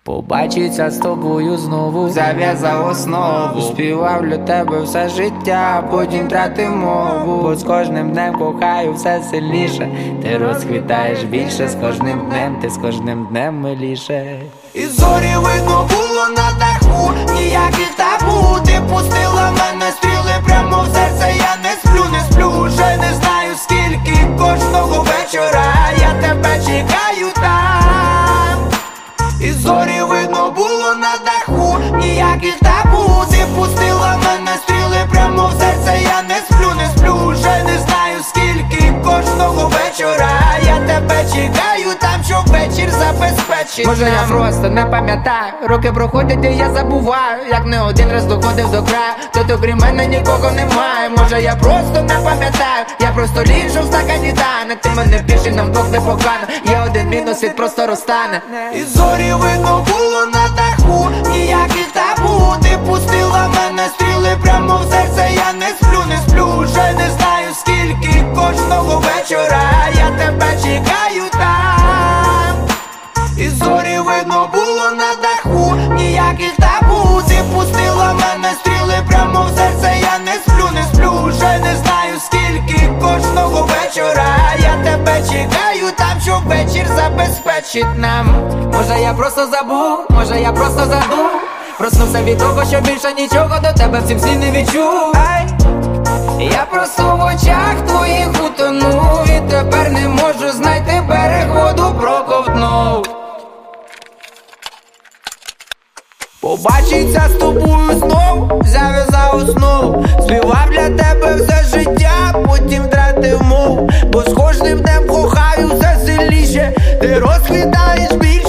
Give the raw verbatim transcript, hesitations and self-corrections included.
Побачиться з тобою знову, зав'язав основу, співав для тебе все життя, потім втратив мову. Бо з кожним днем кохаю все сильніше, ти розквітаєш більше, з кожним днем, ти з кожним днем миліше. І зорі видно було на даху, ніяких табу. Ти пустила мене стріли прямо в серце, я не сплю, не сплю, вже не знаю скільки. Кожного вечора я тебе чекаю там. І зорі видно було на даху, ніяких табу. Ти пустила мене стріли прямо в серце, я не сплю, не сплю, вже не знаю скільки. Кожного вечора я тебе чекаю там, щоб вечір забезпечить. Може я просто не пам'ятаю, роки проходять і я забуваю, як не один раз доходив до краю, тут окрім мене нікого немає. Може я просто не пам'ятаю, я просто ліжу в стакані тане. Ти мене більше, нам двох не покана, є один мінус, світ просто розтане. І зорі видно було на даху, ніяких табу. Ти пустила мене стріли прямо в серце, я не сплю, не сплю, вже не знаю скільки. Кожного вечора я тебе чекаю там. І зорі видно було на даху, ніяких табу. Ти пустила мене стріли прямо в серце, я не сплю, не сплю, вже не знаю скільки. Кожного вечора я тебе чекаю там, щоб вечір забезпечить нам. Може я просто забув, може я просто забув, проснувся від того, що більше нічого до тебе в цім сні не відчув. Я просто в очах твоїх утонув, і тепер не можу знайти берег, воду проковтнув. Побачиться з тобою знов, зав'язав основу, співав для тебе все життя, потім втратив мову. Бо з кожним днем кохаю все сильніше, ти розквітаєш більше.